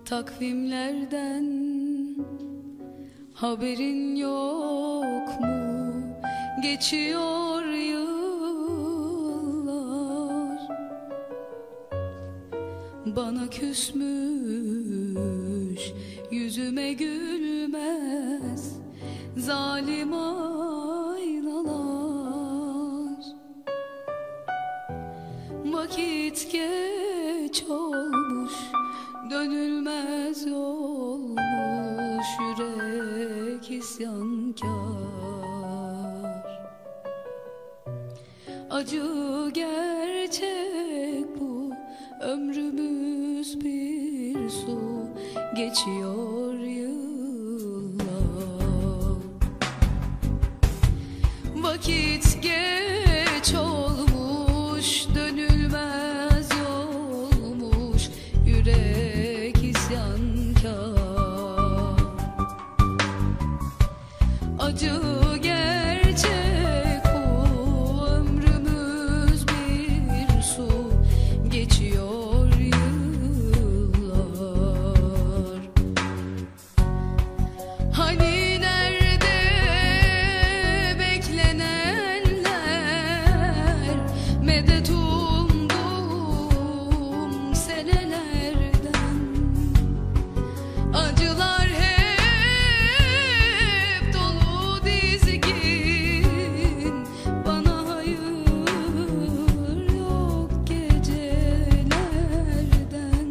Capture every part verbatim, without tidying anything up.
Takvimlerden haberin yok mu? Geçiyor yıllar, bana küsmüş, yüzüme gülmez zalim aynalar. Vakit geç olmuş, dönülmez olmuş, yürek isyankar. Acı gerçek bu, ömrümüz bir su, geçiyor yıllar. Vakit geç olmuş, dönülmez olmuş, yürek isyankar. Acı gerçek bu, ömrümüz bir su, geçiyor yıllar. Hani nerede beklenenler, medet umdum senelerden. Acılar hep dolu dizgin, bana hayır yok gecelerden.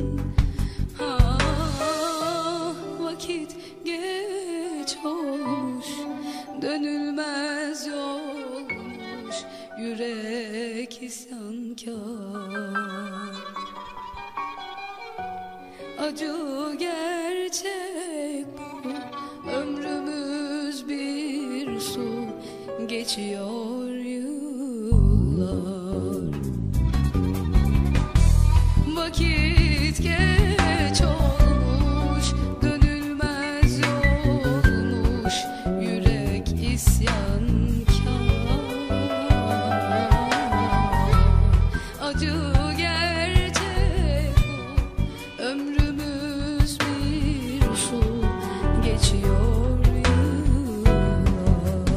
Ah, vakit geç olmuş, dönülmez olmuş, yürek isyankar. Acı gerçek bu, ömrümüz bir su, geçiyor yıllar. Vakit geç olmuş, dönülmez olmuş, yürek isyankar. Acı gerçek bu, ömrümüz bir su, geçiyor yıllar.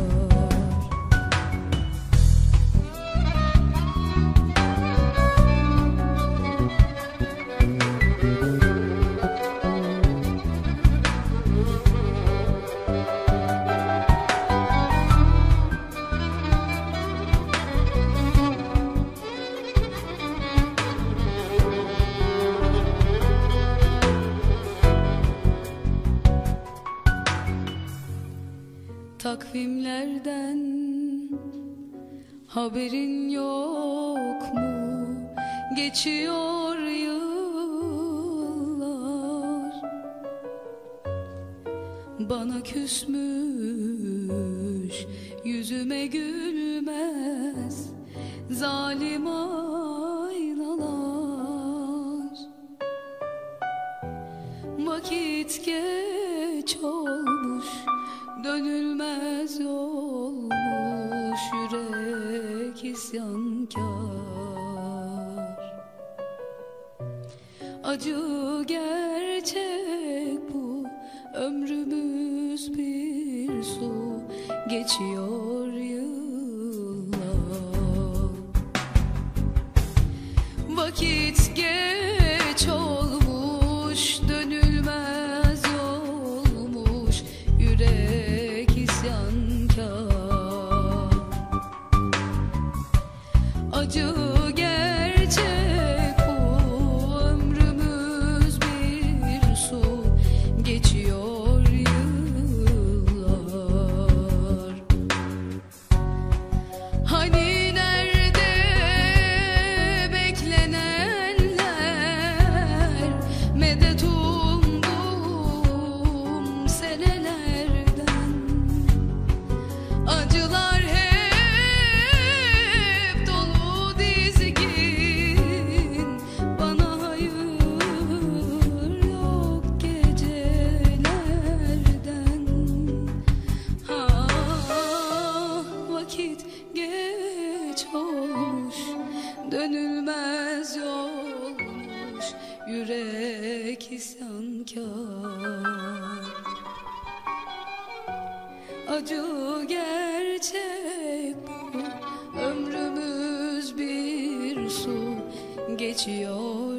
Takvimlerden haberin yok mu? Geçiyor yıllar, bana küsmüş, yüzüme gülmez zalim aynalar. Vakit geç olmuş, dönülmez olmuş, yürek isyankar. Acı gerçek bu, ömrümüz bir su, geçiyor yıllar. Vakit geç olmuş, dönülmez olmuş, yürek isyankar. Acı gerçek bu, ömrümüz bir su, geçiyor yıllar. yürek isyankar. Acı gerçek bu, ömrümüz bir su geçiyor